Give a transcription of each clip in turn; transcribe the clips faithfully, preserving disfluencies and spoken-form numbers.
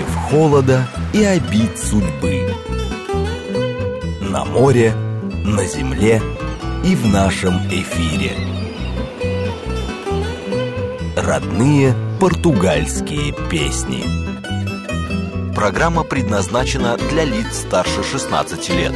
против холода и обид судьбы. На море, на земле и в нашем эфире. Родные португальские песни. Программа предназначена для лиц старше шестнадцати лет.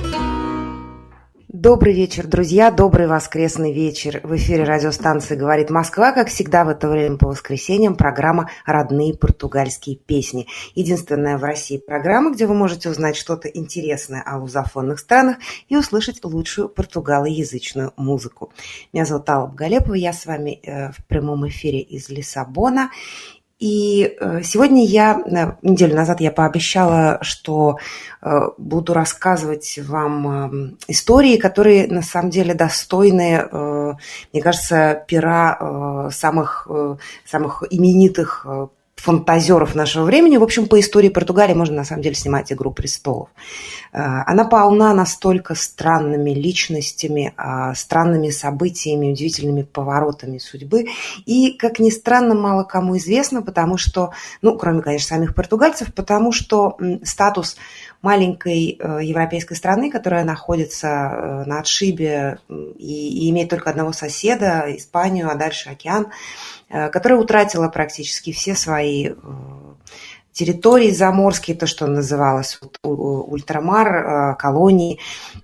Добрый вечер, друзья, добрый воскресный вечер. В эфире радиостанции «Говорит Москва», как всегда в это время по воскресеньям, программа «Родные португальские песни». Единственная в России программа, где вы можете узнать что-то интересное о лузофонных странах и услышать лучшую португалоязычную музыку. Меня зовут Алла Галепова, я с вами в прямом эфире из Лиссабона. И сегодня я, неделю назад я пообещала, что буду рассказывать вам истории, которые на самом деле достойны, мне кажется, пера самых, самых именитых фантазеров нашего времени. В общем, по истории Португалии можно на самом деле снимать «Игру престолов». Она полна настолько странными личностями, странными событиями, удивительными поворотами судьбы. И, как ни странно, мало кому известно, потому что, ну, кроме, конечно, самих португальцев, потому что статус маленькой европейской страны, которая находится на отшибе и, и имеет только одного соседа, Испанию, а дальше океан, которая утратила практически все свои территории заморские, то, что называлось ультрамар, колонии,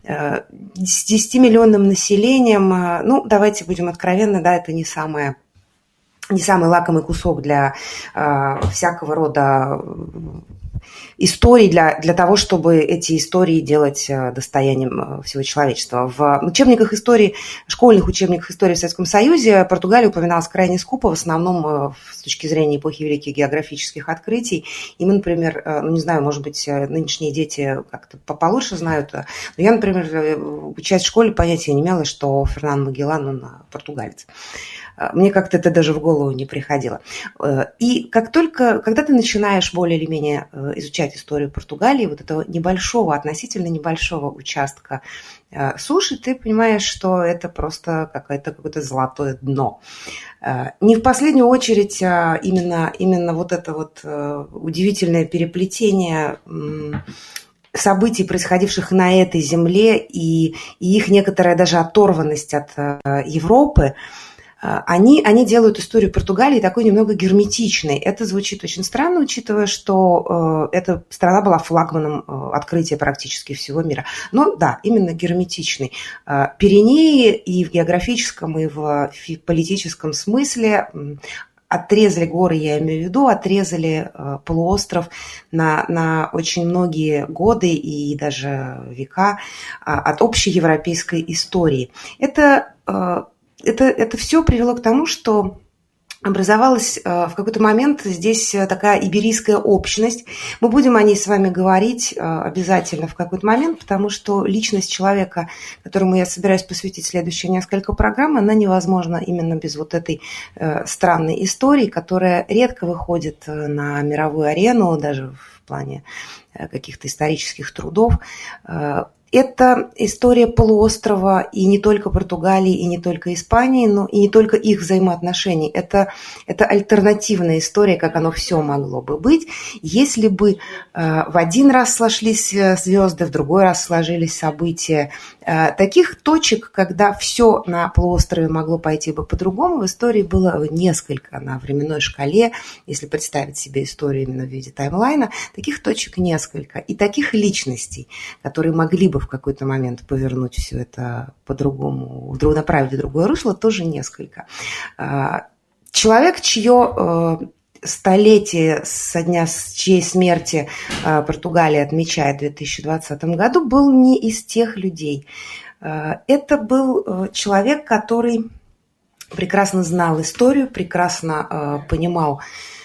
с десятимиллионным населением. Ну, давайте будем откровенны, да, это не самое, не самый лакомый кусок для всякого рода историй, для, для того, чтобы эти истории делать достоянием всего человечества. В учебниках истории, школьных учебниках истории в Советском Союзе Португалия упоминалась крайне скупо, в основном с точки зрения эпохи великих географических открытий. И мы, например, ну не знаю, может быть, нынешние дети как-то получше знают, но я, например, учась в школе, понятия не имела, что Фернандо Магеллан, он португалец. Мне как-то это даже в голову не приходило. И как только, когда ты начинаешь более или менее изучать историю Португалии, вот этого небольшого, относительно небольшого участка суши, ты понимаешь, что это просто какое-то, какое-то золотое дно. Не в последнюю очередь именно, именно вот это вот удивительное переплетение событий, происходивших на этой земле, и, и их некоторая даже оторванность от Европы, Они, они делают историю Португалии такой немного герметичной. Это звучит очень странно, учитывая, что э, эта страна была флагманом э, открытия практически всего мира. Но да, именно герметичной. Э, Пиренеи и в географическом, и в политическом смысле э, отрезали горы, я имею в виду, отрезали э, полуостров на, на очень многие годы и даже века э, от общей европейской истории. Это э, Это, это все привело к тому, что образовалась в какой-то момент здесь такая иберийская общность. Мы будем о ней с вами говорить обязательно в какой-то момент, потому что личность человека, которому я собираюсь посвятить следующие несколько программ, она невозможна именно без вот этой странной истории, которая редко выходит на мировую арену, даже в плане каких-то исторических трудов. Это история полуострова и не только Португалии, и не только Испании, но и не только их взаимоотношений. Это, это альтернативная история, как оно все могло бы быть, если бы э, в один раз сошлись звезды, в другой раз сложились события. Э, таких точек, когда все на полуострове могло пойти бы по-другому, в истории было несколько на временной шкале. Если представить себе историю именно в виде таймлайна, таких точек несколько. И таких личностей, которые могли бы в какой-то момент повернуть все это по-другому, направить в другое русло, тоже несколько. Человек, чье столетие со дня чьей смерти Португалия отмечает в две тысячи двадцатом году, был не из тех людей. Это был человек, который прекрасно знал историю, прекрасно понимал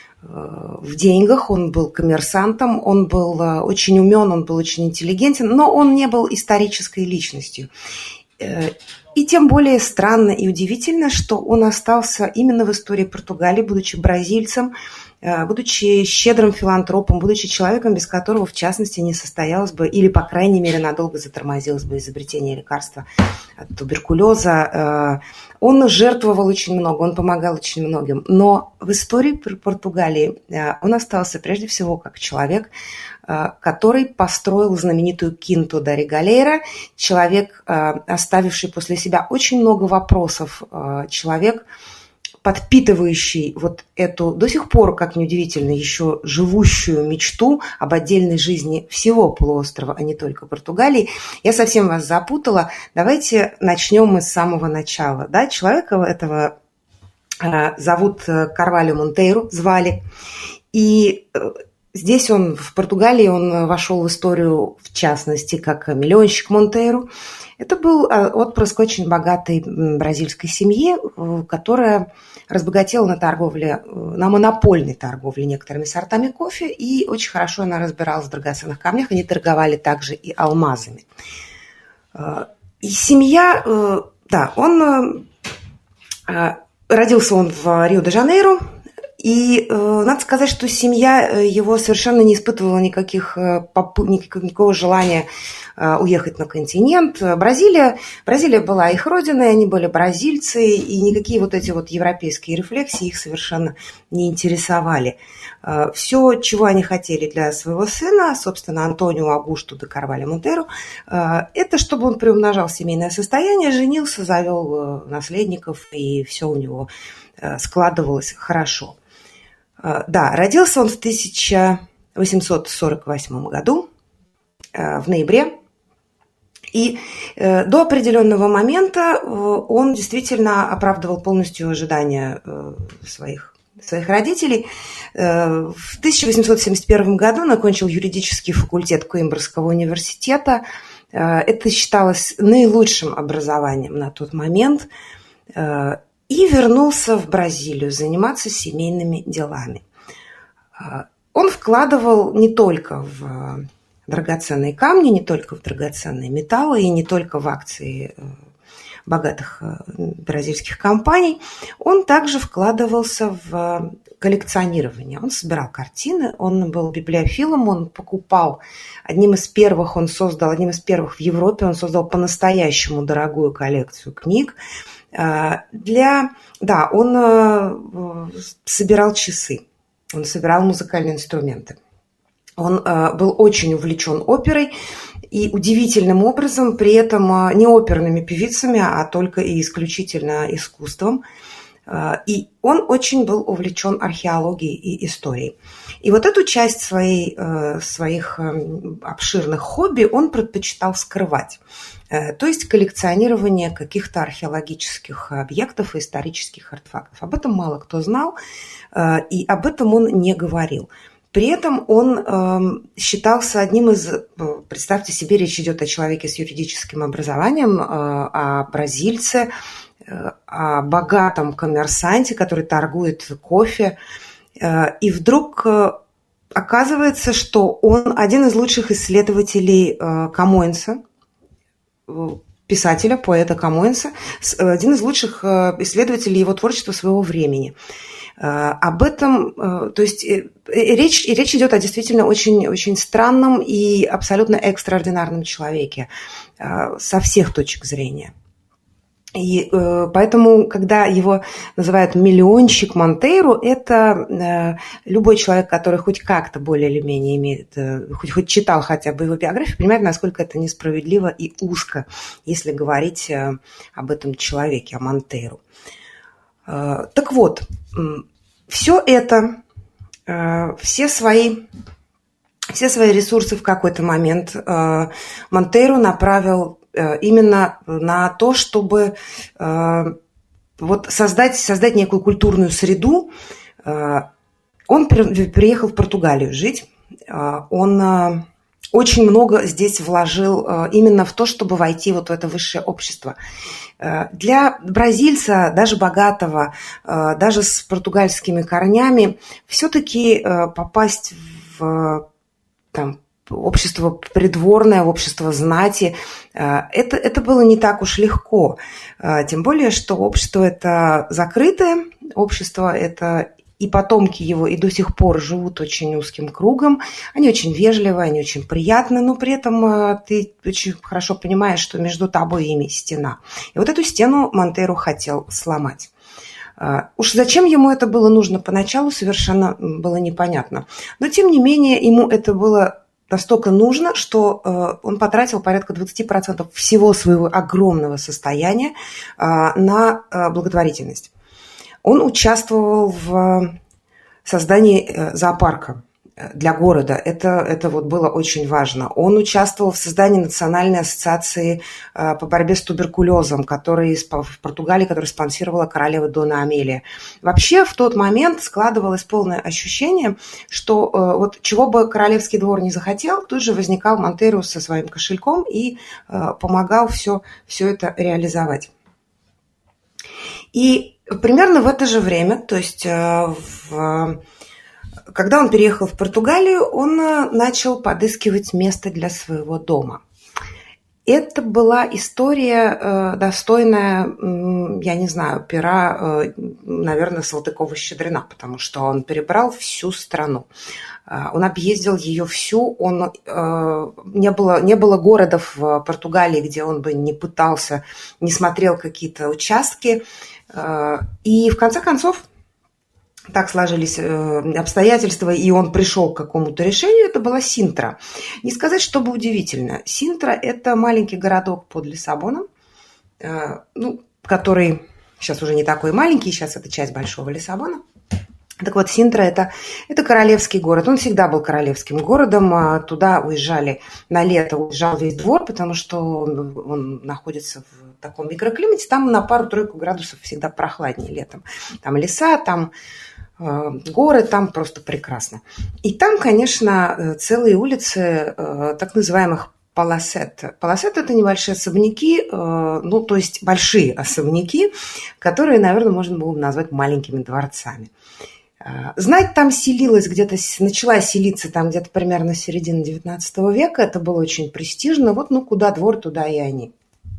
в деньгах, он был коммерсантом, он был очень умен, он был очень интеллигентен, но он не был исторической личностью. И тем более странно и удивительно, что он остался именно в истории Португалии, будучи бразильцем, будучи щедрым филантропом, будучи человеком, без которого, в частности, не состоялось бы, или, по крайней мере, надолго затормозилось бы изобретение лекарства от туберкулеза. Он жертвовал очень много, он помогал очень многим. Но в истории Португалии он остался прежде всего как человек, который построил знаменитую Кинту да Регалейра, человек, оставивший после себя очень много вопросов, человек, подпитывающий вот эту, до сих пор, как ни удивительно, еще живущую мечту об отдельной жизни всего полуострова, а не только Португалии. Я совсем вас запутала. Давайте начнем мы с самого начала. Да? Человека этого э, зовут Карвалью Монтейру, звали. И э, здесь он, в Португалии, он вошел в историю, в частности, как миллионщик Монтейру. Это был отпрыск очень богатой бразильской семьи, которая разбогатела на торговле, на монопольной торговле некоторыми сортами кофе, и очень хорошо она разбиралась в драгоценных камнях. Они торговали также и алмазами. И семья, да, он родился он в Рио-де-Жанейро, и э, надо сказать, что семья его совершенно не испытывала никаких, попы, никакого желания э, уехать на континент. Бразилия, Бразилия была их родиной, они были бразильцы, и никакие вот эти вот европейские рефлексии их совершенно не интересовали. Э, все, чего они хотели для своего сына, собственно, Антонио Аугусту де Карвалью Монтейру, э, это чтобы он приумножал семейное состояние, женился, завел э, наследников, и все у него э, складывалось хорошо. Да, родился он в тысяча восемьсот сорок восьмом году, в ноябре. И до определенного момента он действительно оправдывал полностью ожидания своих, своих родителей. В тысяча восемьсот семьдесят первом году он окончил юридический факультет Коимбрского университета. Это считалось наилучшим образованием на тот момент. И вернулся в Бразилию заниматься семейными делами. Он вкладывал не только в драгоценные камни, не только в драгоценные металлы и не только в акции богатых бразильских компаний. Он также вкладывался в коллекционирование. Он собирал картины, он был библиофилом, он покупал. Одним из первых он создал, одним из первых в Европе он создал по-настоящему дорогую коллекцию книг. Для, да, он собирал часы, он собирал музыкальные инструменты. Он был очень увлечен оперой и удивительным образом, при этом не оперными певицами, а только и исключительно искусством. И он очень был увлечен археологией и историей. И вот эту часть своей, своих обширных хобби он предпочитал скрывать. То есть коллекционирование каких-то археологических объектов и исторических артефактов. Об этом мало кто знал, и об этом он не говорил. При этом он считался одним из, представьте себе, речь идет о человеке с юридическим образованием, о бразильце, о богатом коммерсанте, который торгует кофе. И вдруг оказывается, что он один из лучших исследователей Камоэнса, писателя, поэта Камоэнса, один из лучших исследователей его творчества своего времени. Об этом, то есть речь, речь идет о действительно очень, очень странном и абсолютно экстраординарном человеке со всех точек зрения. И э, поэтому, когда его называют миллионщик Монтейру, это э, любой человек, который хоть как-то более или менее имеет, э, хоть, хоть читал хотя бы его биографию, понимает, насколько это несправедливо и узко, если говорить э, об этом человеке, о Монтейру. Э, так вот, э, все это, э, все свои... Все свои ресурсы в какой-то момент э, Монтейру направил э, именно на то, чтобы э, вот создать, создать некую культурную среду. Э, он при, приехал в Португалию жить. Э, он э, очень много здесь вложил э, именно в то, чтобы войти вот в это высшее общество. Э, для бразильца, даже богатого, э, даже с португальскими корнями, все-таки э, попасть в... Там, общество придворное, общество знати. Это, это было не так уж легко. Тем более, что общество это закрытое, общество это и потомки его и до сих пор живут очень узким кругом. Они очень вежливы, они очень приятны, но при этом ты очень хорошо понимаешь, что между тобой и ими стена. И вот эту стену Монтеро хотел сломать. Уж зачем ему это было нужно поначалу, совершенно было непонятно. Но, тем не менее, ему это было настолько нужно, что он потратил порядка двадцать процентов всего своего огромного состояния на благотворительность. Он участвовал в создании зоопарка для города. Это, это вот было очень важно. Он участвовал в создании Национальной ассоциации по борьбе с туберкулезом, который, в Португалии, которую спонсировала королева Дона Амелия. Вообще в тот момент складывалось полное ощущение, что вот чего бы королевский двор не захотел, тут же возникал Монтеро со своим кошельком и помогал все, все это реализовать. И примерно в это же время, то есть в, когда он переехал в Португалию, он начал подыскивать место для своего дома. Это была история, достойная, я не знаю, пера, наверное, Салтыкова-Щедрина, потому что он перебрал всю страну. Он объездил ее всю, он, не было, не было города в Португалии, где он бы не пытался, не смотрел какие-то участки. И в конце концов так сложились обстоятельства, и он пришел к какому-то решению. Это была Синтра. Не сказать, чтобы удивительно. Синтра – это маленький городок под Лиссабоном, ну, который сейчас уже не такой маленький, сейчас это часть большого Лиссабона. Так вот, Синтра это, – это королевский город. Он всегда был королевским городом. Туда уезжали на лето, уезжал весь двор, потому что он находится в таком микроклимате. Там на пару-тройку градусов всегда прохладнее летом. Там леса, там э, горы, там просто прекрасно. И там, конечно, целые улицы э, так называемых паласет. Паласет – это небольшие особняки, э, ну, то есть большие особняки, которые, наверное, можно было бы назвать маленькими дворцами. Знать там селилась где-то, начала селиться там где-то примерно с середины девятнадцатого века. Это было очень престижно. Вот, ну, куда двор, туда и они.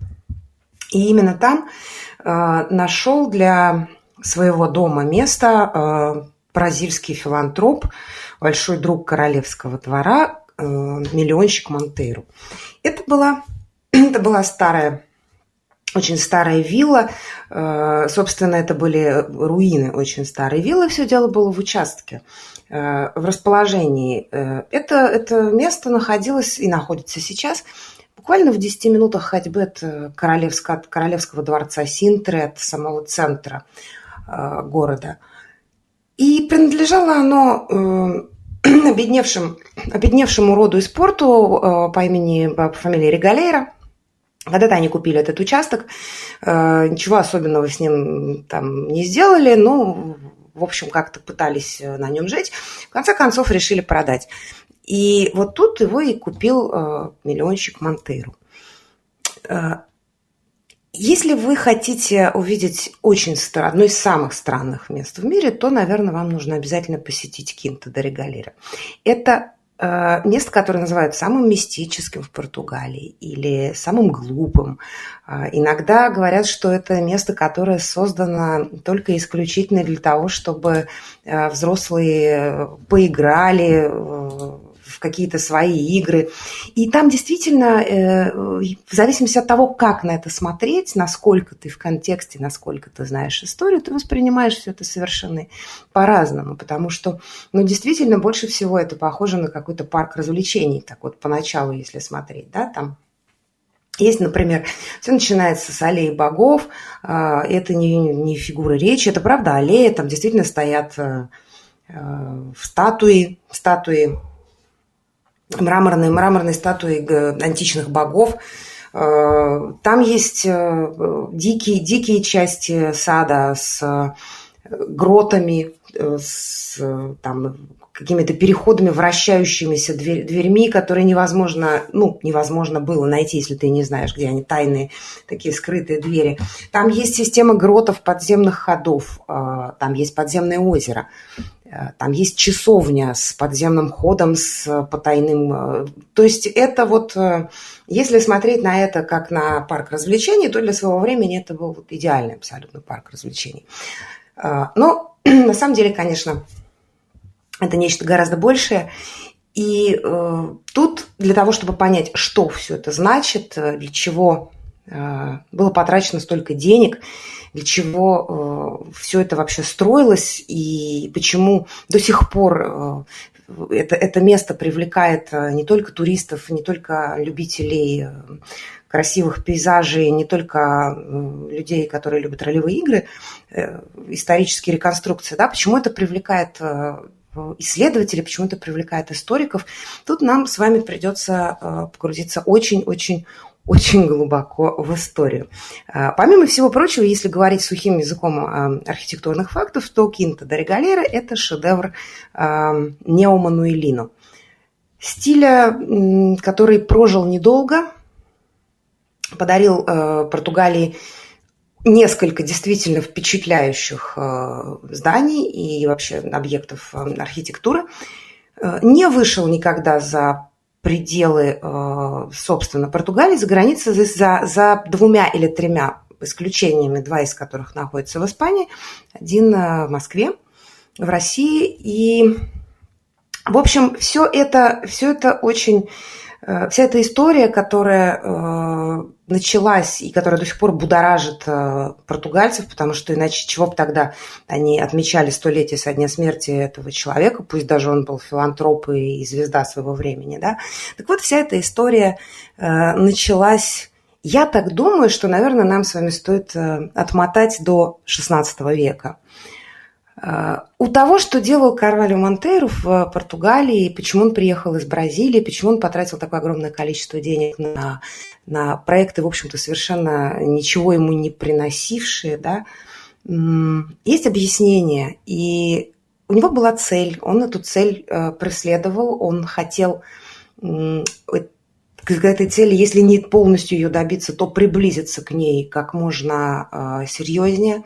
И именно там э, нашел для своего дома место э, бразильский филантроп, большой друг королевского двора, э, миллионщик Монтеро. Это была, это была старая, очень старая вилла. Собственно, это были руины очень старой виллы. Все дело было в участке, в расположении. Это, это место находилось и находится сейчас буквально в десяти минутах ходьбы от королевского, от королевского дворца Синтры, от самого центра города. И принадлежало оно обедневшим, обедневшему роду и спорту по имени, по фамилии Регалейра. Когда-то они купили этот участок, ничего особенного с ним там не сделали, но, в общем, как-то пытались на нем жить. В конце концов, решили продать. И вот тут его и купил миллионщик Монтеро. Если вы хотите увидеть очень странное, одно из самых странных мест в мире, то, наверное, вам нужно обязательно посетить Кинта де Регалейра. Это место, которое называют самым мистическим в Португалии или самым глупым. Иногда говорят, что это место, которое создано только исключительно для того, чтобы взрослые поиграли в какие-то свои игры. И там действительно, в зависимости от того, как на это смотреть, насколько ты в контексте, насколько ты знаешь историю, ты воспринимаешь все это совершенно по-разному, потому что, ну, действительно, больше всего это похоже на какой-то парк развлечений, так вот поначалу, если смотреть, да, там есть, например, все начинается с аллеи богов, это не, не фигура речи, это правда аллея, там действительно стоят статуи, статуи, мраморные, мраморные статуи античных богов. Там есть дикие, дикие части сада с гротами, с там, какими-то переходами, вращающимися дверь, дверьми, которые невозможно, ну, невозможно было найти, если ты не знаешь, где они, тайные, такие скрытые двери. Там есть система гротов, подземных ходов, там есть подземное озеро, там есть часовня с подземным ходом, с потайным. То есть это вот, если смотреть на это как на парк развлечений, то для своего времени это был вот идеальный абсолютно парк развлечений. Но на самом деле, конечно, это нечто гораздо большее. И э, тут для того, чтобы понять, что все это значит, для чего э, было потрачено столько денег, для чего э, все это вообще строилось и почему до сих пор э, это, это место привлекает не только туристов, не только любителей красивых пейзажей, не только людей, которые любят ролевые игры, э, исторические реконструкции, да, почему это привлекает э, исследователей, почему это привлекает историков. Тут нам с вами придется э, погрузиться очень-очень очень глубоко в историю. Помимо всего прочего, если говорить сухим языком архитектурных фактов, то Кинта да Регалера – это шедевр неомануэлино. Стиля, который прожил недолго, подарил Португалии несколько действительно впечатляющих зданий и вообще объектов архитектуры, не вышел никогда за пределы, собственно, Португалии, за границей, за, за двумя или тремя исключениями, два из которых находятся в Испании, один в Москве, в России. И, в общем, все это, все это очень... Вся эта история, которая началась и которая до сих пор будоражит португальцев, потому что иначе чего бы тогда они отмечали столетие со дня смерти этого человека, пусть даже он был филантроп и звезда своего времени, да. Так вот, вся эта история началась, я так думаю, что, наверное, нам с вами стоит отмотать до шестнадцатого века. У того, что делал Карвальо Монтейру в Португалии, почему он приехал из Бразилии, почему он потратил такое огромное количество денег на, на проекты, в общем-то, совершенно ничего ему не приносившие, да, есть объяснение. И у него была цель, он эту цель преследовал, он хотел к этой цели, если не полностью ее добиться, то приблизиться к ней как можно серьезнее.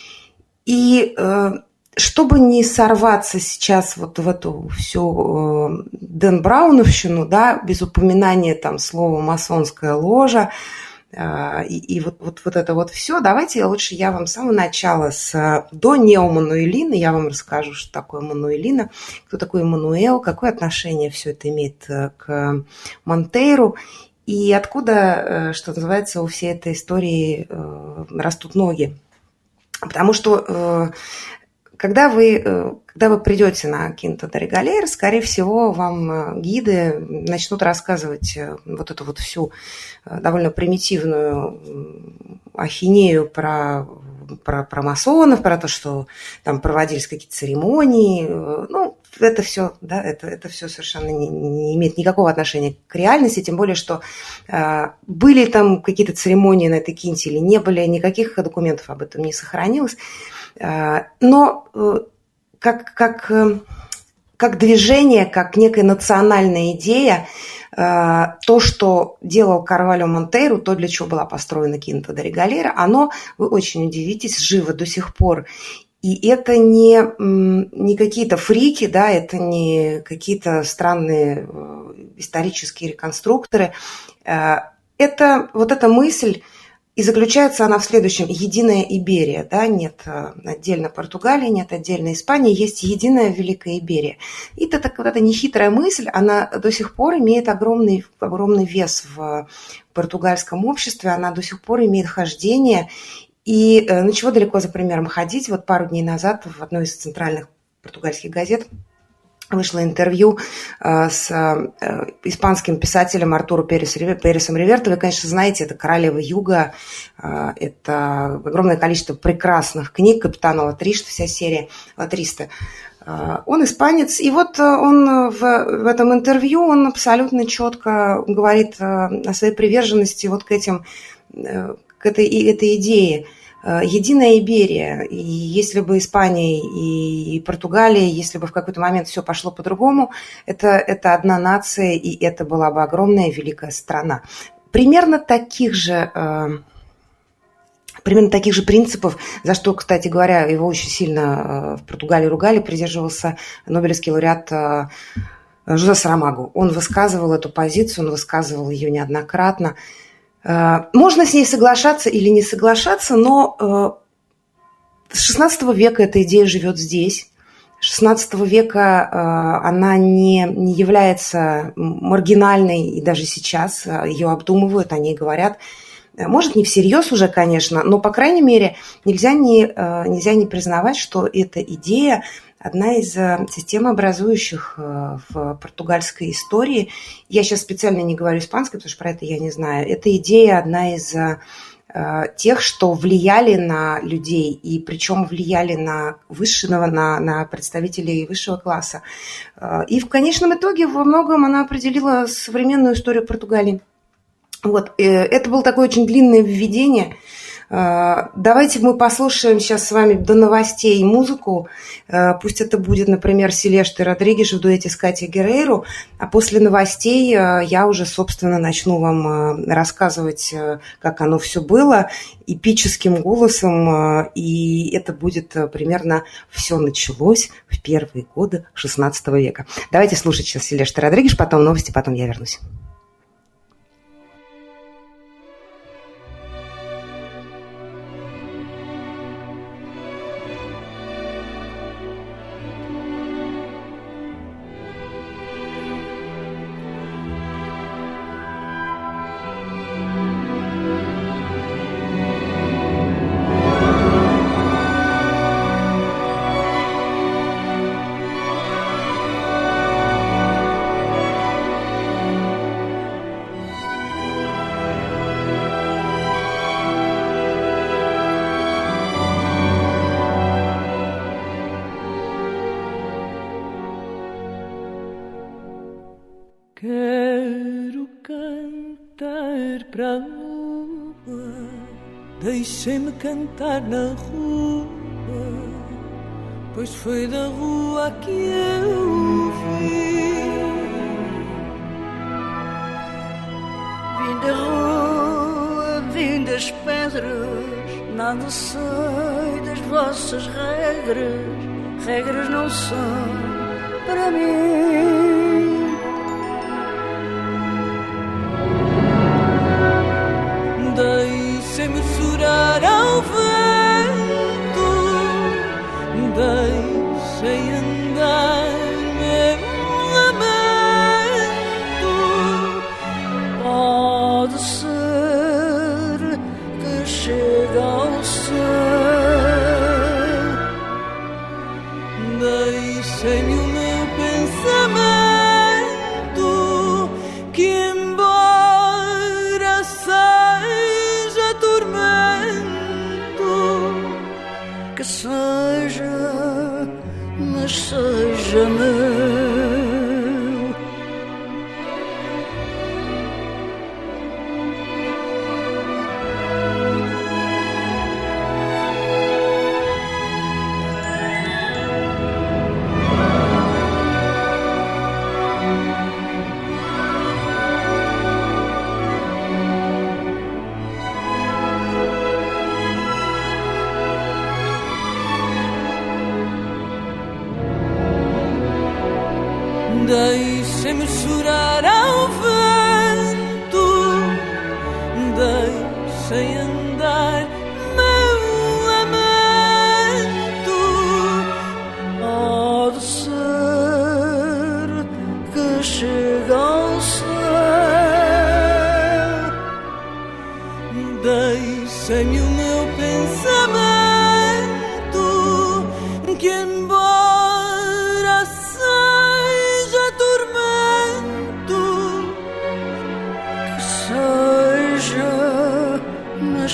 И чтобы не сорваться сейчас вот в эту всю Дэн Брауновщину, да, без упоминания там слова «масонская ложа», и, и вот, вот, вот это вот все, давайте лучше я вам с самого начала, с, до неомануэлина, я вам расскажу, что такое мануэлина, кто такой Эммануэл, какое отношение все это имеет к Монтейру, и откуда, что называется, у всей этой истории растут ноги. Потому что Когда вы, когда вы придете на Кинта да Регалера, скорее всего, вам гиды начнут рассказывать вот эту вот всю довольно примитивную ахинею про, про, про масонов, про то, что там проводились какие-то церемонии. Ну, это все, да, это, это все совершенно не, не имеет никакого отношения к реальности, тем более, что э, были там какие-то церемонии на этой Кинте или не были, никаких документов об этом не сохранилось. Но как, как, как движение, как некая национальная идея, то, что делал Карвальо Монтейру, то, для чего была построена Кинта да Регалера, оно, вы очень удивитесь, живо до сих пор. И это не, не какие-то фрики, да, это не какие-то странные исторические реконструкторы. Это вот эта мысль, и заключается она в следующем. Единая Иберия. Да? Нет отдельно Португалии, нет отдельно Испании, есть единая Великая Иберия. И это вот эта нехитрая мысль, она до сих пор имеет огромный, огромный вес в португальском обществе, она до сих пор имеет хождение. И ну, чего далеко за примером ходить. Вот пару дней назад в одной из центральных португальских газет вышло интервью с испанским писателем Артуру Пересом Реверто. Вы, конечно, знаете, это «Королева Юга», это огромное количество прекрасных книг «Капитана Латришта», вся серия Латриста. Он испанец, и вот он в, в этом интервью, он абсолютно четко говорит о своей приверженности вот к этим, к этой, этой идее. единая Иберия. И если бы Испания и Португалия, если бы в какой-то момент все пошло по-другому, это, это одна нация, и это была бы огромная великая страна. Примерно таких же... Примерно таких же принципов, за что, кстати говоря, его очень сильно в Португалии ругали, придерживался нобелевский лауреат Жозе Сарамагу. Он высказывал эту позицию, он высказывал ее неоднократно. Можно с ней соглашаться или не соглашаться, но с шестнадцатого века эта идея живет здесь. С шестнадцатого века она не, не является маргинальной, и даже сейчас ее обдумывают, о ней говорят. Может, не всерьез уже, конечно, но, по крайней мере, нельзя не, нельзя не признавать, что эта идея одна из системообразующих в португальской истории. Я сейчас специально не говорю испанской, потому что про это я не знаю. Эта идея одна из тех, что влияли на людей, и причем влияли на высшего, на, на представителей высшего класса. И в конечном итоге во многом она определила современную историю Португалии. Вот, это было такое очень длинное введение. Давайте мы послушаем сейчас с вами до новостей музыку. Пусть это будет, например, Селеста Родригеш в дуэте с Катей Геррейро. А после новостей я уже, собственно, начну вам рассказывать, как оно все было, эпическим голосом. И это будет примерно «Все началось в первые годы шестнадцатого века». Давайте слушать сейчас Селеста Родригеш, потом новости, потом я вернусь. Quero cantar pra lua, deixem-me cantar na rua, pois foi da rua que eu vim. Vim da rua, vim das pedras, nada sei das vossas regras, regras não são para mim. Deixem-me chorar ao vento, deixem andar meu lamento. Pode ser que chegue ao céu. Deixem-me o meu pensamento, que embora seja tormento, que seja, mas seja meu. Deixem-me chorar ao vento, deixem andar meu lamento. Pode ser que chegue ao céu. Deixem-me o meu pensamento, que embora seja tormento, que seja, mas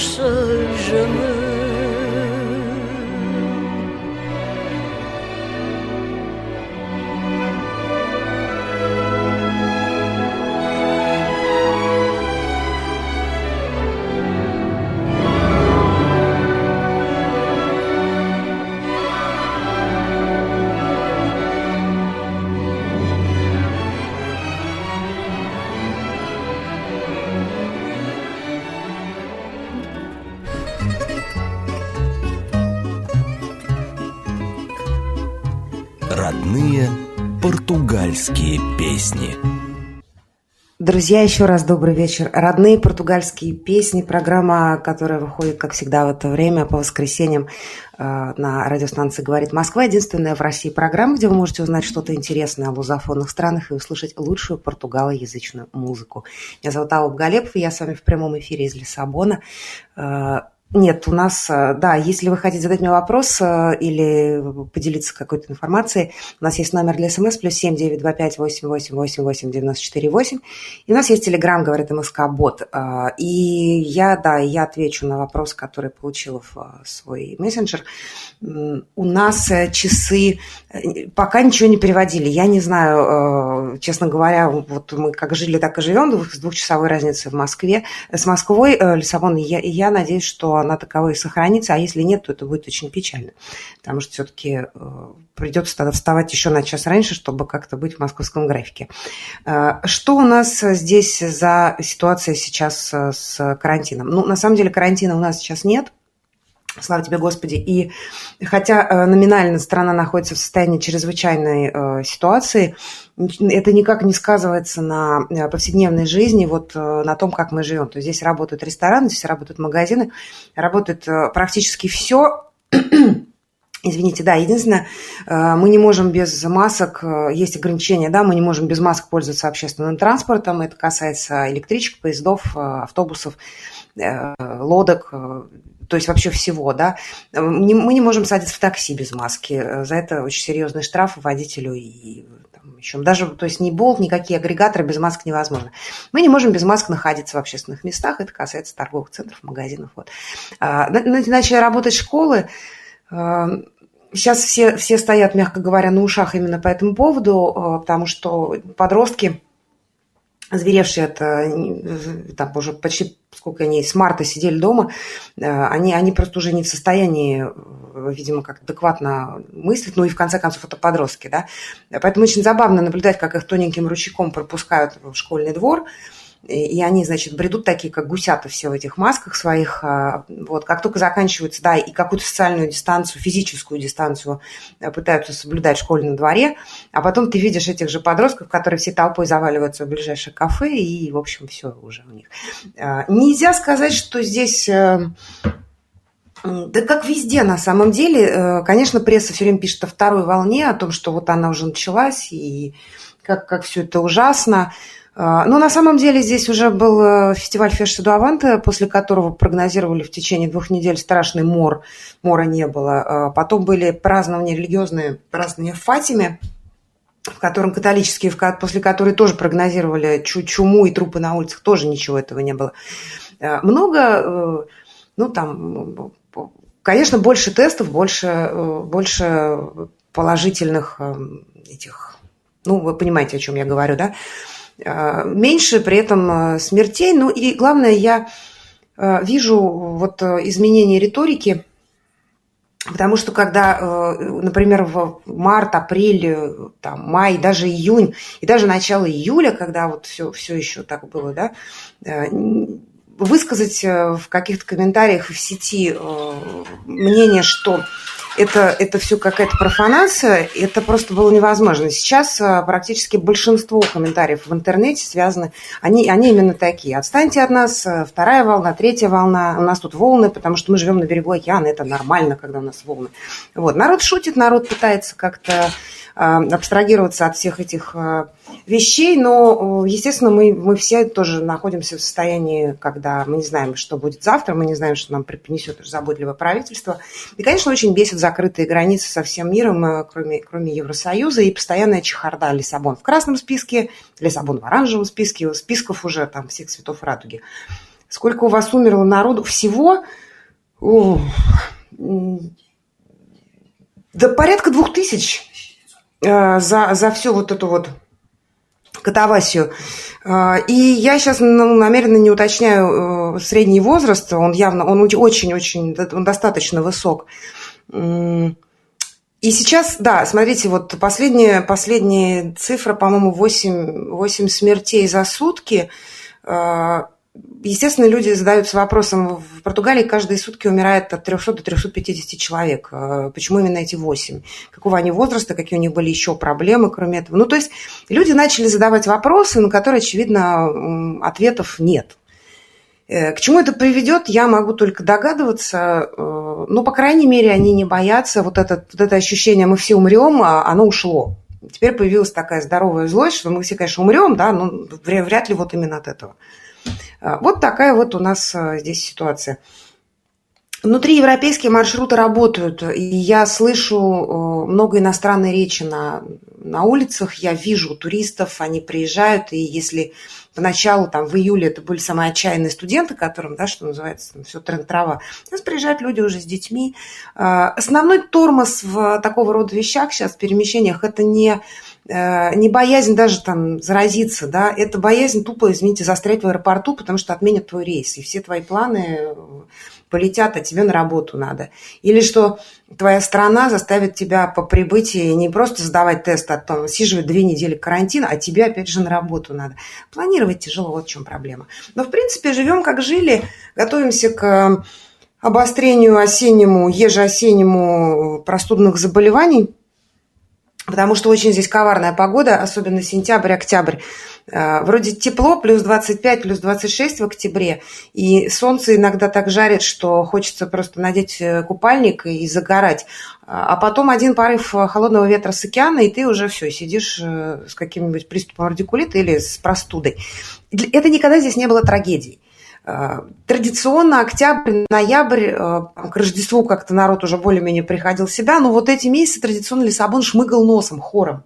Родные португальские песни. Друзья, еще раз добрый вечер. Родные португальские песни. Программа, которая выходит, как всегда, в это время по воскресеньям на радиостанции «Говорит Москва». Единственная в России программа, где вы можете узнать что-то интересное о лузофонных странах и услышать лучшую португалоязычную музыку. Меня зовут Алла Галепов, и я с вами в прямом эфире из Лиссабона. Нет, у нас, да, если вы хотите задать мне вопрос или поделиться какой-то информацией, у нас есть номер для смс плюс семь девять два пять восемь восемь восемь восемь девяносто четыре восемь, и у нас есть телеграм, говорит МСК-бот, и я, да, я отвечу на вопрос, который получила в свой мессенджер. У нас часы пока ничего не переводили, я не знаю, честно говоря, вот мы как жили, так и живем, с двухчасовой разницей в Москве, с Москвой, Лиссабон, и я, и я надеюсь, что она таковой и сохранится, а если нет, то это будет очень печально, потому что все-таки придется тогда вставать еще на час раньше, чтобы как-то быть в московском графике. Что у нас здесь за ситуация сейчас с карантином? Ну, на самом деле карантина у нас сейчас нет, слава тебе, Господи. И хотя номинально страна находится в состоянии чрезвычайной ситуации, это никак не сказывается на повседневной жизни, вот на том, как мы живем. То есть здесь работают рестораны, здесь работают магазины, работает практически все. Извините, да, единственное, мы не можем без масок, есть ограничения, да, мы не можем без масок пользоваться общественным транспортом, это касается электричек, поездов, автобусов, лодок, то есть вообще всего, да. Мы не можем садиться в такси без маски, за это очень серьезный штраф водителю и там, еще, даже, то есть ни болт, никакие агрегаторы без масок невозможно. Мы не можем без масок находиться в общественных местах, это касается торговых центров, магазинов, вот. Начали работать школы. Сейчас все, все стоят, мягко говоря, на ушах именно по этому поводу, потому что подростки, озверевшие от, там уже почти, сколько они с марта сидели дома, они, они просто уже не в состоянии, видимо, как адекватно мыслить, ну и в конце концов это подростки, да. Поэтому очень забавно наблюдать, как их тоненьким ручейком пропускают в школьный двор, и они, значит, бредут такие, как гусята, все в этих масках своих. Вот, как только заканчивается, да, и какую-то социальную дистанцию, физическую дистанцию пытаются соблюдать в школьном дворе, а потом ты видишь этих же подростков, которые всей толпой заваливаются в ближайшее кафе, и, в общем, все уже у них. Нельзя сказать, что здесь... Да как везде, на самом деле. Конечно, пресса все время пишет о второй волне, о том, что вот она уже началась, и как, как все это ужасно. Но на самом деле здесь уже был фестиваль Феста ду Аванте, после которого прогнозировали в течение двух недель страшный мор. Мора не было. Потом были празднования религиозные, празднования в Фатиме, в котором католические, после которой тоже прогнозировали чуму и трупы на улицах, тоже ничего этого не было. Много, ну там, конечно, больше тестов, больше, больше положительных этих, ну вы понимаете, о чем я говорю, да? Меньше при этом смертей. Ну и главное, я вижу вот изменение риторики, потому что когда, например, в март, апрель, там, май, даже июнь и даже начало июля, когда вот все, все еще так было, да, высказать в каких-то комментариях в сети мнение, что это, это все какая-то профанация, это просто было невозможно. Сейчас практически большинство комментариев в интернете связаны, они, они именно такие. Отстаньте от нас, вторая волна, третья волна, у нас тут волны, потому что мы живем на берегу океана, это нормально, когда у нас волны. Вот. Народ шутит, народ пытается как-то абстрагироваться от всех этих вещей, но, естественно, мы, мы все тоже находимся в состоянии, когда мы не знаем, что будет завтра, мы не знаем, что нам принесет заботливое правительство. И, конечно, очень бесит закрытые границы со всем миром, кроме, кроме Евросоюза, и постоянная чехарда. Лиссабон в красном списке, Лиссабон в оранжевом списке, списков уже там всех цветов радуги. Сколько у вас умерло народу? Всего? О, да порядка двух тысяч. За, за всю вот эту вот катавасию. И я сейчас ну, намеренно не уточняю средний возраст, он явно, он очень-очень, он достаточно высок. И сейчас, да, смотрите, вот последняя, последняя цифра, по-моему, восемь, восемь смертей за сутки. естественно, люди задаются вопросом, в Португалии каждые сутки умирает от трёхсот до трёхсот пятидесяти человек. Почему именно эти восемь? Какого они возраста, какие у них были еще проблемы, кроме этого? Ну, то есть люди начали задавать вопросы, на которые, очевидно, ответов нет. К чему это приведет, я могу только догадываться, но, по крайней мере, они не боятся. Вот это, вот это ощущение «мы все умрем», оно ушло. Теперь появилась такая здоровая злость, что мы все, конечно, умрем, да, но вряд ли вот именно от этого. Вот такая вот у нас здесь ситуация. Внутриевропейские маршруты работают, и я слышу много иностранной речи на, на улицах, я вижу туристов, они приезжают, и если поначалу, там, в июле это были самые отчаянные студенты, которым, да, что называется, там, все тренд-трава, сейчас приезжают люди уже с детьми. Основной тормоз в такого рода вещах сейчас, в перемещениях, это не... не боязнь даже там заразиться, да, это боязнь тупо, извините, застрять в аэропорту, потому что отменят твой рейс, и все твои планы полетят, а тебе на работу надо. Или что твоя страна заставит тебя по прибытии не просто сдавать тест, а там сиживать две недели карантина, а тебе опять же на работу надо. Планировать тяжело, вот в чем проблема. Но, в принципе, живем как жили, готовимся к обострению осеннему, ежеосеннему простудных заболеваний, потому что очень здесь коварная погода, особенно сентябрь-октябрь. Вроде тепло, плюс двадцать пять, плюс двадцать шесть в октябре, и солнце иногда так жарит, что хочется просто надеть купальник и загорать. А потом один порыв холодного ветра с океана, и ты уже все, сидишь с каким-нибудь приступом радикулита или с простудой. Это никогда здесь не было трагедией. Традиционно октябрь, ноябрь, к Рождеству как-то народ уже более-менее приходил в себя, но вот эти месяцы традиционно Лиссабон шмыгал носом, хором.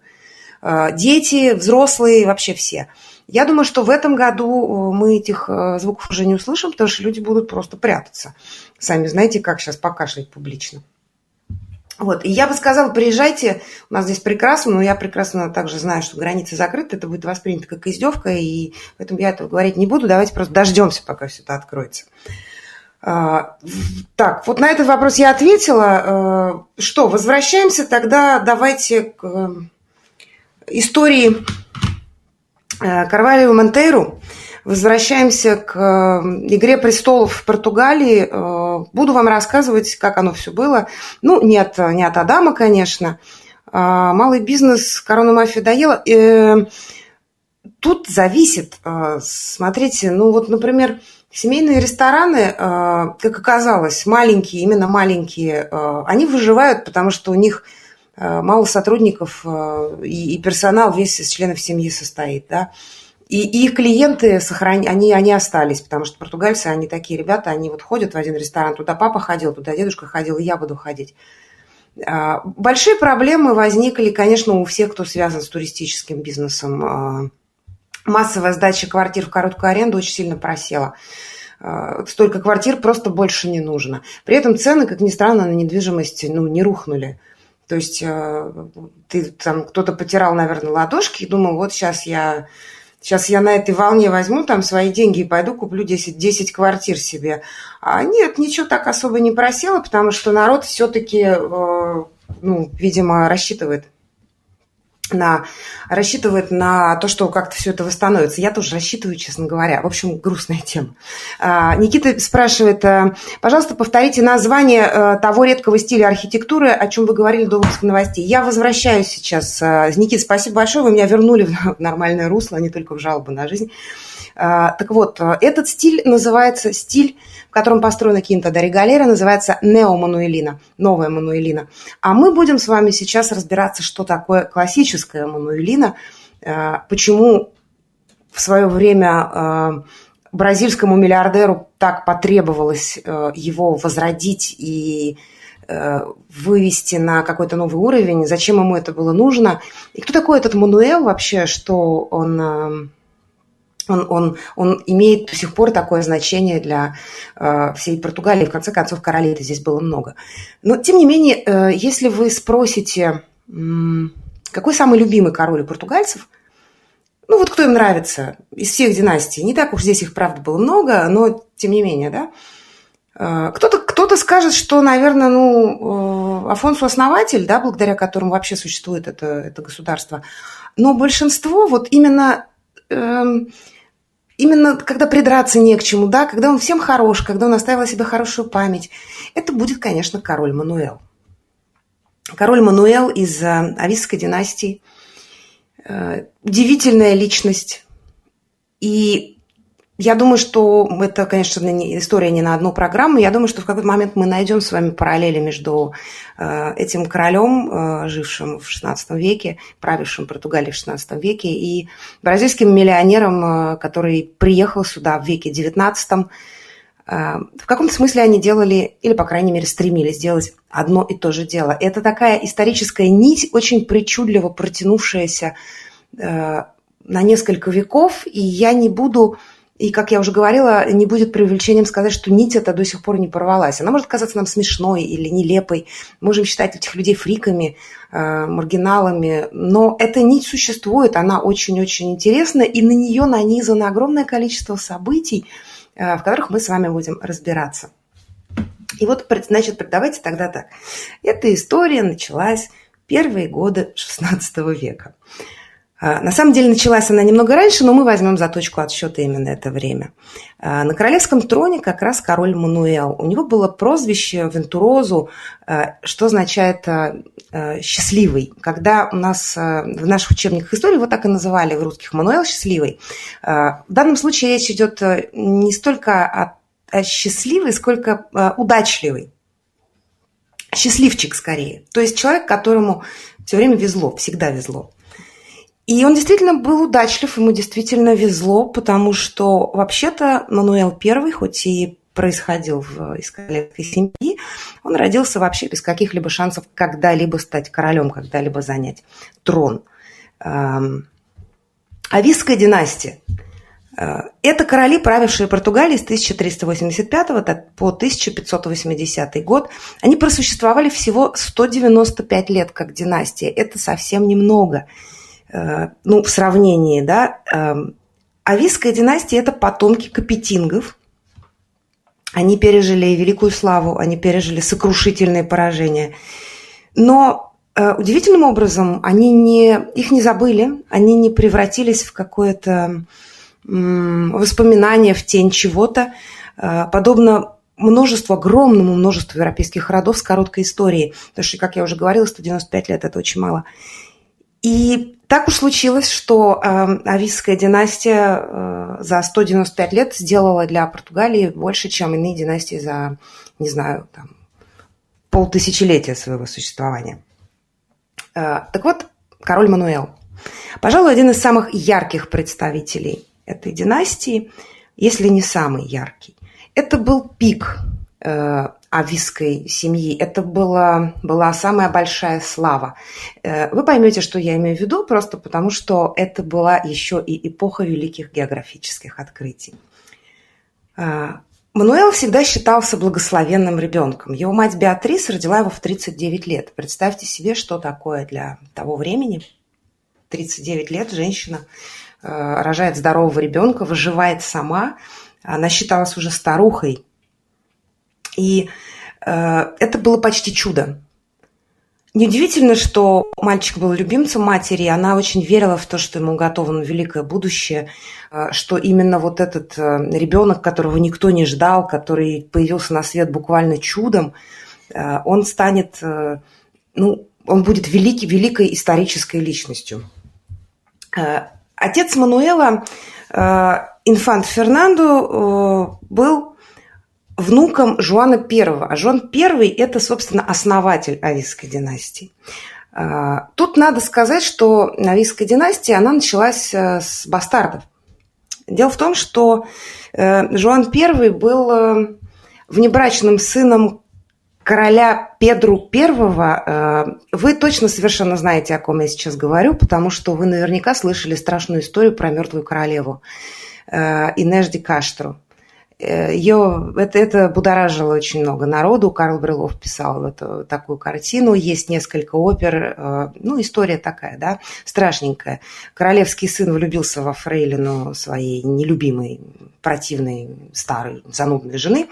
Дети, взрослые, вообще все. Я думаю, что в этом году мы этих звуков уже не услышим, потому что люди будут просто прятаться. Сами знаете, как сейчас покашлять публично. Вот. И я бы сказала, приезжайте, у нас здесь прекрасно, но я прекрасно также знаю, что границы закрыты, это будет воспринято как издевка, и поэтому я этого говорить не буду, давайте просто дождемся, пока все это откроется. А, так, вот на этот вопрос я ответила. Что, возвращаемся тогда, давайте к истории Карвалью Монтейру. Возвращаемся к «Игре престолов» в Португалии. Буду вам рассказывать, как оно все было. Ну, не от, не от Адама, конечно. Малый бизнес, корона мафии доела. Тут зависит. Смотрите, ну вот, например, семейные рестораны, как оказалось, маленькие, именно маленькие, они выживают, потому что у них мало сотрудников, и персонал весь из членов семьи состоит, да. И их клиенты, сохран... они, они остались, потому что португальцы, они такие ребята, они вот ходят в один ресторан, туда папа ходил, туда дедушка ходил, и я буду ходить. Большие проблемы возникли, конечно, у всех, кто связан с туристическим бизнесом. Массовая сдача квартир в короткую аренду очень сильно просела. Столько квартир просто больше не нужно. При этом цены, как ни странно, на недвижимость, ну, не рухнули. То есть ты, там, кто-то потирал, наверное, ладошки и думал, вот сейчас я, сейчас я на этой волне возьму там свои деньги и пойду куплю десять, десять квартир себе. А нет, ничего так особо не просело, потому что народ все-таки, ну, видимо, рассчитывает на, рассчитывает на то, что как-то все это восстановится. Я тоже рассчитываю, честно говоря. В общем, грустная тема. Никита спрашивает, пожалуйста, повторите название того редкого стиля архитектуры, о чем вы говорили до выпуска новостей. Я возвращаюсь сейчас. Никита, спасибо большое, вы меня вернули в нормальное русло, а не только в жалобы на жизнь. Так вот, этот стиль называется стиль, в котором построена Кинта да Регалера, называется неомануэлина, новая мануэлина. А мы будем с вами сейчас разбираться, что такое классическая мануэлина, почему в свое время бразильскому миллиардеру так потребовалось его возродить и вывести на какой-то новый уровень, зачем ему это было нужно, и кто такой этот Мануэл вообще, что он... Он, он, он имеет до сих пор такое значение для э, всей Португалии. В конце концов, королей-то здесь было много. Но, тем не менее, э, если вы спросите, э, какой самый любимый король у португальцев, ну вот кто им нравится из всех династий, не так уж здесь их, правда, было много, но тем не менее, да, э, кто-то, кто-то скажет, что, наверное, ну, э, Афонсу основатель, да, благодаря которому вообще существует это, это государство, но большинство вот именно... Э, именно когда придраться не к чему, да, когда он всем хорош, когда он оставил о себе хорошую память, это будет, конечно, король Мануэл. Король Мануэл из Ависской династии. Удивительная личность. И я думаю, что это, конечно, история не на одну программу. Я думаю, что в какой-то момент мы найдем с вами параллели между этим королем, жившим в шестнадцатом веке, правившим Португалией в шестнадцатом веке, и бразильским миллионером, который приехал сюда в веке девятнадцатом. В каком-то смысле они делали, или, по крайней мере, стремились делать одно и то же дело. Это такая историческая нить, очень причудливо протянувшаяся на несколько веков, и я не буду... И, как я уже говорила, не будет преувеличением сказать, что нить эта до сих пор не порвалась. Она может казаться нам смешной или нелепой. Мы можем считать этих людей фриками, э, маргиналами. Но эта нить существует, она очень-очень интересна, и на нее нанизано огромное количество событий, э, в которых мы с вами будем разбираться. И вот, значит, давайте тогда так. Эта история началась в первые годы шестнадцатого века. На самом деле началась она немного раньше, но мы возьмем за точку отсчета именно это время. На королевском троне как раз король Мануэл. У него было прозвище Вентурозу, что означает «счастливый». Когда у нас в наших учебниках истории его так и называли в русских Мануэл «счастливый». В данном случае речь идет не столько о, о счастливый, сколько удачливый. Счастливчик скорее. То есть человек, которому все время везло, всегда везло. И он действительно был удачлив, ему действительно везло, потому что вообще-то Мануэл I, хоть и происходил в, из королевской семьи, он родился вообще без каких-либо шансов когда-либо стать королем, когда-либо занять трон. Ависская династия. Это короли, правившие Португалией с тысяча триста восемьдесят пятого по тысяча пятьсот восьмидесятый год. Они просуществовали всего сто девяносто пять лет как династия. Это совсем немного. Ну, в сравнении, да, Ависская династия – это потомки капетингов. Они пережили великую славу, они пережили сокрушительные поражения. Но удивительным образом они не, их не забыли, они не превратились в какое-то воспоминание, в тень чего-то, подобно множеству, огромному множеству европейских родов с короткой историей. Потому что, как я уже говорила, сто девяносто пять лет – это очень мало. И так уж случилось, что э, Ависская династия э, за сто девяносто пять лет сделала для Португалии больше, чем иные династии за, не знаю, там, полтысячелетия своего существования. Э, так вот, король Мануэл. Пожалуй, один из самых ярких представителей этой династии, если не самый яркий. Это был пик э, ависской семьи. Это была, была самая большая слава. Вы поймете, что я имею в виду, просто потому что это была еще и эпоха великих географических открытий. Мануэл всегда считался благословенным ребенком. Его мать Беатрис родила его в тридцать девять лет. Представьте себе, что такое для того времени. тридцать девять лет женщина рожает здорового ребенка, выживает сама. Она считалась уже старухой. И э, это было почти чудо. Неудивительно, что мальчик был любимцем матери, и она очень верила в то, что ему уготовано великое будущее, э, что именно вот этот э, ребенок, которого никто не ждал, который появился на свет буквально чудом, э, он станет, э, ну, он будет великий, великой исторической личностью. Э, отец Мануэла, э, инфант Фернандо, э, был внуком Жуана Первого. А Жуан Первый – это, собственно, основатель Ависской династии. Тут надо сказать, что Ависская династия, она началась с бастардов. Дело в том, что Жуан Первый был внебрачным сыном короля Педру Первого. Вы точно совершенно знаете, о ком я сейчас говорю, потому что вы наверняка слышали страшную историю про мертвую королеву Инеш де Каштро. Ее, это, это будоражило очень много народу. Карл Брюлов писал эту, такую картину. Есть несколько опер. Ну, история такая, да, страшненькая. Королевский сын влюбился во фрейлину своей нелюбимой, противной, старой, занудной жены.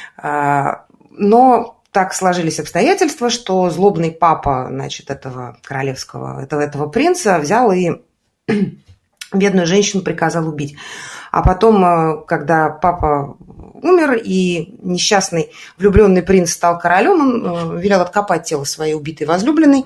Но так сложились обстоятельства, что злобный папа, значит, этого королевского, этого, этого принца взял и бедную женщину приказал убить. А потом, когда папа умер, и несчастный влюбленный принц стал королем, он велел откопать тело своей убитой возлюбленной,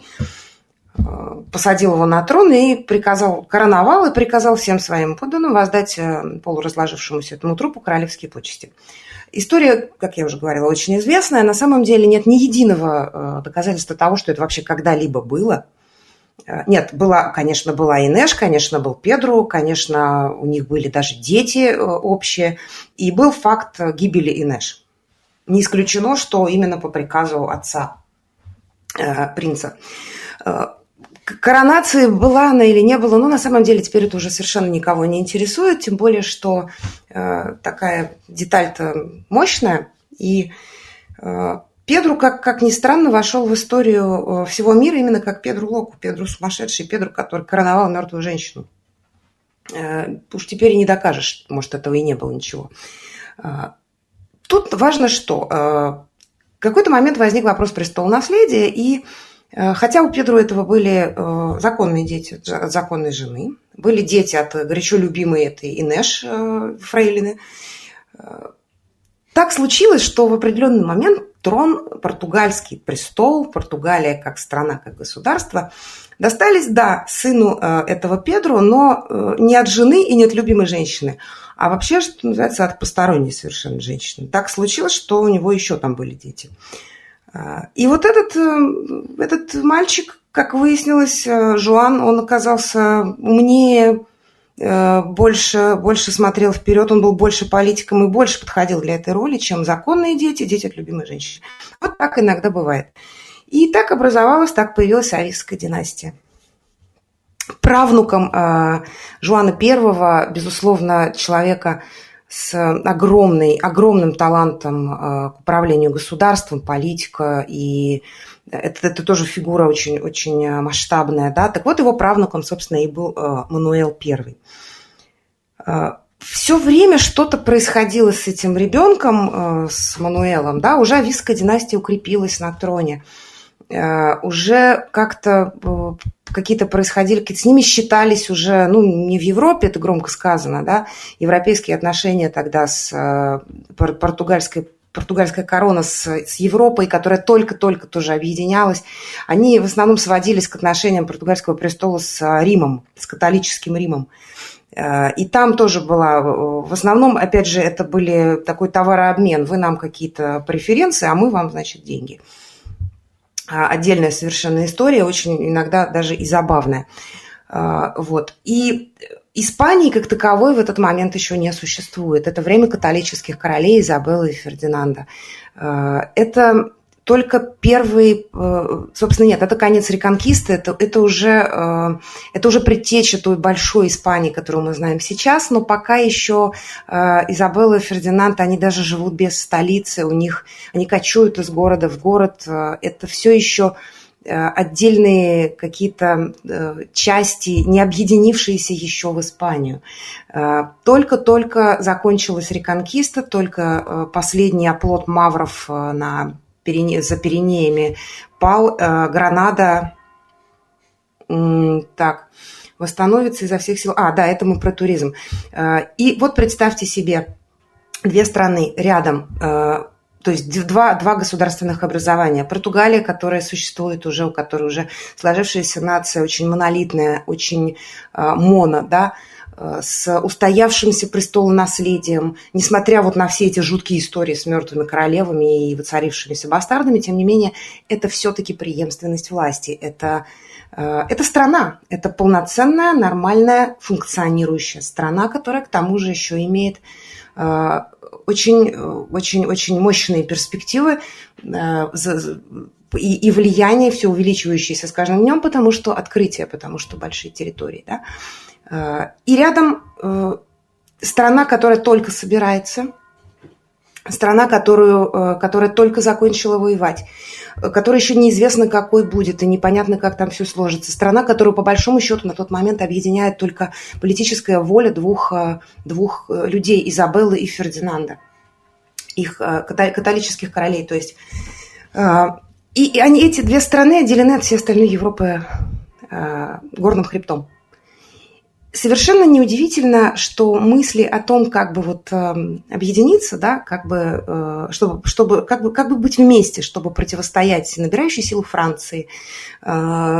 посадил его на трон и приказал, короновал и приказал всем своим подданным воздать полуразложившемуся этому трупу королевские почести. История, как я уже говорила, очень известная. На самом деле нет ни единого доказательства того, что это вообще когда-либо было. Нет, была, конечно, была Инеш, конечно, был Педро, конечно, у них были даже дети общие, и был факт гибели Инеш. Не исключено, что именно по приказу отца э, принца. Коронации была она или не было, но на самом деле теперь это уже совершенно никого не интересует, тем более, что э, такая деталь-то мощная. И э, Педро, как, как ни странно, вошел в историю всего мира именно как Педро Локу, Педро сумасшедший, Педро, который короновал мертвую женщину. Э, уж теперь и не докажешь, может, этого и не было ничего. Э, тут важно, что э, в какой-то момент возник вопрос престолонаследия, и хотя у Педро этого были э, законные дети от законной жены, были дети от горячо любимой этой Инеш э, фрейлины, э, так случилось, что в определенный момент трон, португальский престол, Португалия как страна, как государство, достались, да, сыну э, этого Педро, но э, не от жены и не от любимой женщины, а вообще, что называется, от посторонней совершенно женщины. Так случилось, что у него еще там были дети. И вот этот, этот мальчик, как выяснилось, Жуан, он оказался умнее, больше, больше смотрел вперед, он был больше политиком и больше подходил для этой роли, чем законные дети, дети от любимой женщины. Вот так иногда бывает. И так образовалась, так появилась Авийская династия. Правнуком Жуана Первого, безусловно, человека с огромной, огромным талантом к управлению государством, политика, и это, это тоже фигура очень, очень масштабная. Да? Так вот, его правнуком, собственно, и был Мануэл Первый. Все время что-то происходило с этим ребенком, с Мануэлом. Да? Уже Авийская династия укрепилась на троне. Уже как-то какие-то происходили, с ними считались уже, ну, не в Европе, это громко сказано, да, европейские отношения тогда с португальской, португальская корона с, с Европой, которая только-только тоже объединялась, они в основном сводились к отношениям португальского престола с Римом, с католическим Римом. И там тоже была, в основном, опять же, это были такой товарообмен, вы нам какие-то преференции, а мы вам, значит, деньги. Отдельная совершенно история, очень иногда даже и забавная. Вот. И Испании как таковой в этот момент еще не существует. Это время католических королей Изабеллы и Фердинанда. Это только первый, собственно, нет, это конец реконкисты, это, это, уже, это уже предтеча той большой Испании, которую мы знаем сейчас, но пока еще Изабелла и Фердинанд, они даже живут без столицы, у них, они кочуют из города в город, это все еще отдельные какие-то части, не объединившиеся еще в Испанию. Только-только закончилась реконкиста, только последний оплот мавров на за Пиренеями пал, Гранада так, восстановится изо всех сил. А, да, это мы про туризм. И вот представьте себе две страны рядом, то есть два, два государственных образования. Португалия, которая существует уже, у которой уже сложившаяся нация очень монолитная, очень моно, да, с устоявшимся престолонаследием, несмотря вот на все эти жуткие истории с мертвыми королевами и воцарившимися бастардами, тем не менее, это все-таки преемственность власти. Это, это страна, это полноценная, нормальная, функционирующая страна, которая к тому же еще имеет очень, очень, очень мощные перспективы и, и влияние все увеличивающееся с каждым днем, потому что открытие, потому что большие территории, да. И рядом страна, которая только собирается, страна, которую, которая только закончила воевать, которая еще неизвестно, какой будет, и непонятно, как там все сложится. Страна, которую, по большому счету, на тот момент объединяет только политическая воля двух, двух людей, Изабеллы и Фердинанда, их католических королей. То есть, и они, эти две страны отделены от всей остальной Европы горным хребтом. совершенно неудивительно, что мысли о том, как бы вот э, объединиться, да, как бы, э, чтобы, чтобы как бы, как бы быть вместе, чтобы противостоять набирающей силу Франции, э,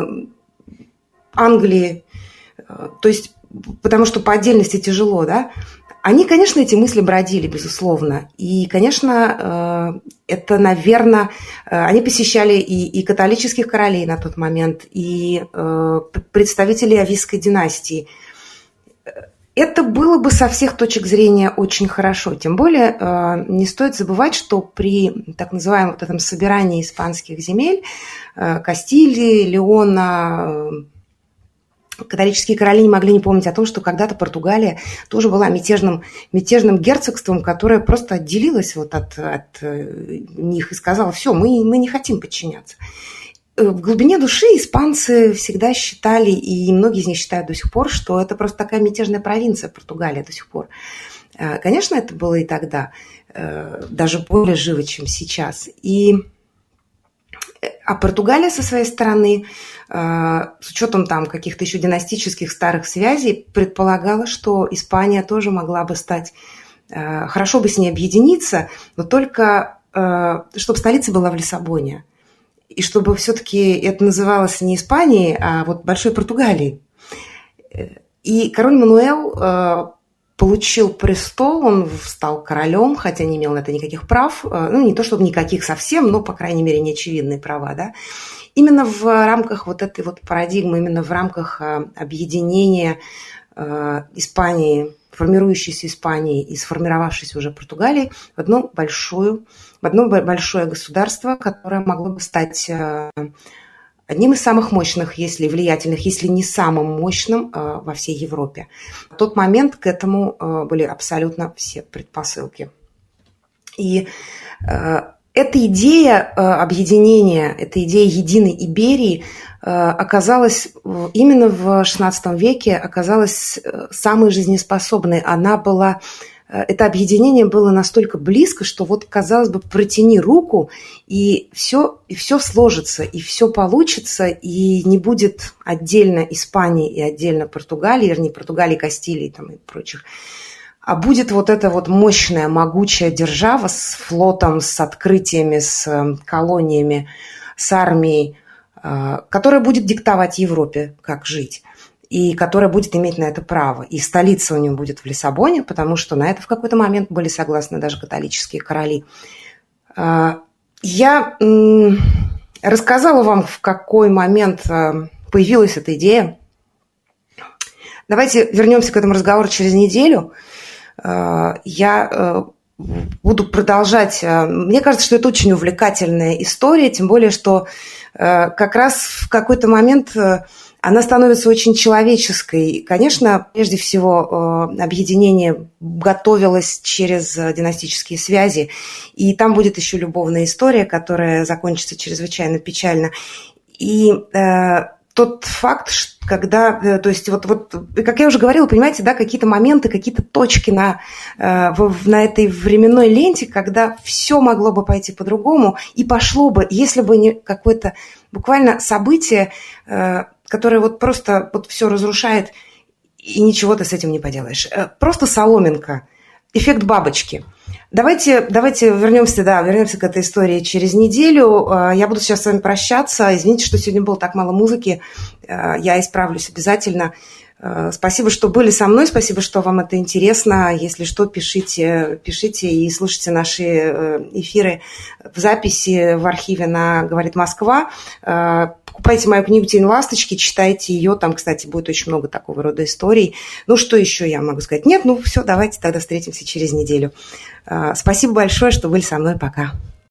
Англии, э, то есть, потому что по отдельности тяжело, да, они, конечно, эти мысли бродили, безусловно. И, конечно, это, наверное, они посещали и, и католических королей на тот момент, и представителей Авийской династии. Это было бы со всех точек зрения очень хорошо. Тем более не стоит забывать, что при так называемом вот этом собирании испанских земель, Кастилии, Леона, католические короли не могли не помнить о том, что когда-то Португалия тоже была мятежным, мятежным герцогством, которое просто отделилось вот от, от них и сказало: все, мы, мы не хотим подчиняться. В глубине души испанцы всегда считали, и многие из них считают до сих пор, что это просто такая мятежная провинция Португалия до сих пор. Конечно, это было и тогда, даже более живо, чем сейчас. И А Португалия со своей стороны, с учетом там каких-то еще династических старых связей, предполагала, что Испания тоже могла бы стать, хорошо бы с ней объединиться, но только чтобы столица была в Лиссабоне. И чтобы все-таки это называлось не Испанией, а вот Большой Португалией. И король Мануэл получил престол, он стал королем, хотя не имел на это никаких прав, ну не то чтобы никаких совсем, но, по крайней мере, неочевидные права, да. Именно в рамках вот этой вот парадигмы, именно в рамках объединения Испании, формирующейся Испании и сформировавшейся уже Португалии в одну большую, в одно большое государство, которое могло бы стать одним из самых мощных, если влиятельных, если не самым мощным во всей Европе. В тот момент к этому были абсолютно все предпосылки. И эта идея объединения, эта идея единой Иберии оказалась именно в шестнадцатом веке, оказалась самой жизнеспособной. Она была... Это объединение было настолько близко, что вот, казалось бы, протяни руку, и все, и все сложится, и все получится, и не будет отдельно Испании и отдельно Португалии, вернее, Португалии, Кастилии там, и прочих, а будет вот эта вот мощная, могучая держава с флотом, с открытиями, с колониями, с армией, которая будет диктовать Европе, как жить. И которая будет иметь на это право. И столица у нее будет в Лиссабоне, потому что на это в какой-то момент были согласны даже католические короли. Я рассказала вам, в какой момент появилась эта идея. Давайте вернемся к этому разговору через неделю. Я буду продолжать. Мне кажется, что это очень увлекательная история, тем более, что как раз в какой-то момент... она становится очень человеческой. Конечно, прежде всего, объединение готовилось через династические связи, и там будет еще любовная история, которая закончится чрезвычайно печально. И э, тот факт, когда, то есть вот, вот, как я уже говорила, понимаете, да, какие-то моменты, какие-то точки на, э, в, на этой временной ленте, когда все могло бы пойти по-другому, и пошло бы, если бы не какое-то буквально событие, э, которая вот просто вот все разрушает, и ничего ты с этим не поделаешь. Просто соломинка, эффект бабочки. Давайте, давайте вернемся, да, вернемся к этой истории через неделю. Я буду сейчас с вами прощаться. Извините, что сегодня было так мало музыки. Я исправлюсь обязательно. Спасибо, что были со мной, спасибо, что вам это интересно. Если что, пишите, пишите и слушайте наши эфиры в записи в архиве на «Говорит Москва». Покупайте мою книгу «Тень ласточки», читайте ее. Там, кстати, будет очень много такого рода историй. Ну, что еще я могу сказать? Нет, ну все, давайте тогда встретимся через неделю. Спасибо большое, что были со мной. Пока.